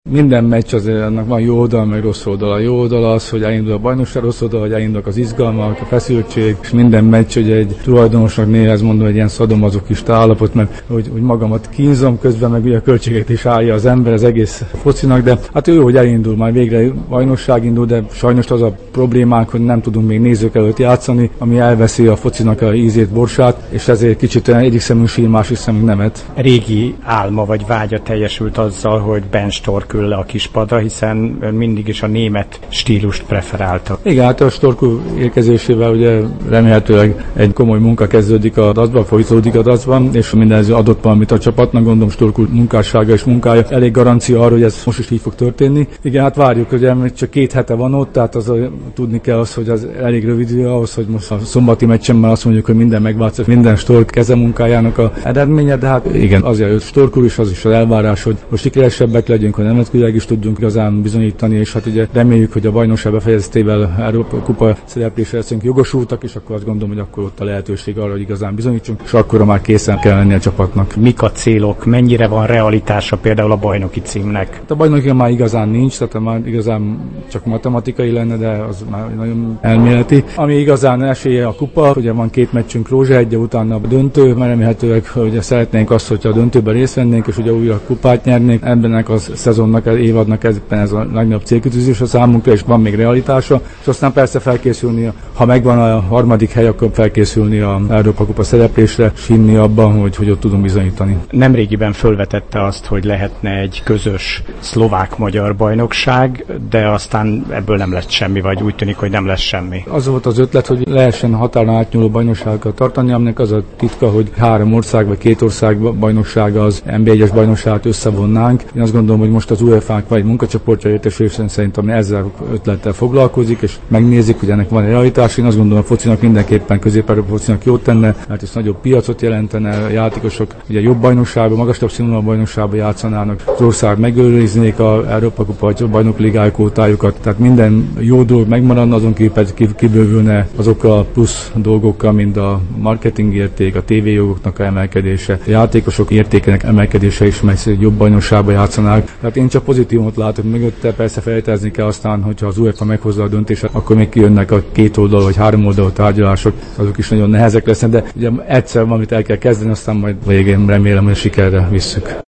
Minden meccs azért annak van jó oldal, meg rossz oldal. A jó oldal az, hogy elindul a bajnokság, rossz oldal, hogy elindulnak az izgalmak, a feszültség, és minden meccs, hogy egy tulajdonosnak néha ez mondom, egy ilyen szadomazokista állapot, mert hogy magamat kínzom, közben meg ugye a költséget is állja az ember az egész focinak, de hát jó, hogy elindul, már végre bajnokság indul, de sajnos az a problémánk, hogy nem tudunk még nézők előtt játszani, ami elveszi a focinak a ízét, borsát, és ezért kicsit olyan egyik szemünk sír, másik szemünk nemet. Régi álma vagy vágya teljesült azzal, hogy Ben Stork ül le a kispadra, hiszen mindig is a német stílust preferálta. Igen, hát a Stork érkezésével ugye remélhetőleg egy komoly munka kezdődik a dacban, folytatódik a dacban, és minden ez adott valamit a csapatnak, gondolom Stork munkássága és munkája elég garancia arra, hogy ez most is így fog történni. Igen, hát várjuk, hogy csak 2 hete van ott, tehát tudni kell az, hogy az elég rövid idő ahhoz, hogy most a szombati meccsen már azt mondjuk, hogy minden megváltozik, minden Stork kezemunkájának a eredménye, de hát igen, azért jött Stork úr, és az is az elvárás, hogy most sikeresebbek legyünk, hogy nemzetközileg is tudjunk igazán bizonyítani, és hát ugye reméljük, hogy a bajnokság befejeztével Európa kupa szereplésre leszünk jogosultak, és akkor azt gondolom, hogy akkor ott a lehetőség arra, hogy igazán bizonyítsunk, és akkor már készen kell lenni a csapatnak. Mik a célok, mennyire van realitása például a bajnoki címnek? Hát a bajnoki már igazán nincs, tehát már igazán csak matematikai lenne, de az már nagyon elméleti. Ami igazán esélye a kupa, ugye van 2 meccsünk Rózsahegyen, utána a döntő, mert remélhetőleg hogy szeretnénk azt, hogyha a döntőben részt vennénk, és ugye újra kupát nyernénk. Ebben a szezonnak, évadnak ez a legnagyobb célkitűzés a számunkra, és van még realitása, és aztán persze felkészülni, ha megvan a 3. hely, akkor felkészülni a Európa kupa szereplésre, és hinni abban, hogy ott tudunk bizonyítani. Nemrégiben fölvetette azt, hogy lehetne egy közös szlovák-magyar bajnokság, de aztán ebből nem lett semmi, vagy úgy tűnik, hogy nem lesz semmi. Az volt az ötlet, hogy lehessen határon átnyúló bajnokságokat tartani, aminek az a titka, hogy 3 ország vagy 2 ország bajnoksága az NB1-es bajnokságot összevonnánk. Én azt gondolom, hogy most az UEFA-nak vagy munkacsoportja értesülésen szerintem ezzel ötlettel foglalkozik, és megnézik, hogy ennek van egy realitás. Én azt gondolom, a focinak mindenképpen Közép-Európa focinak jót tenne, mert ez nagyobb piacot jelentene, a játékosok ugye jobb bajnokságban, magasabb színvonalú bajnokságban játszanának, az ország megőriznék a Európa kupa vagy a bajnokligáj kvótájukat, tehát minden jó dolog megmaradna, azon kibővülne azok a plusz dolgokkal, mint a marketing érték, a tévéjogoknak a emelkedése, a játékosok értékének emelkedése is, meg jobb bajnokságban játszanák. Tehát én csak pozitívumot látok mögötte, persze feltételezni kell aztán, hogyha az UEFA meghozza a döntést, akkor még kijönnek a 2 oldal vagy 3 oldalú tárgyalások, azok is nagyon nehezek lesznek, de ugye egyszer valamit el kell kezdeni, aztán majd végén remélem, hogy sikerre visszük.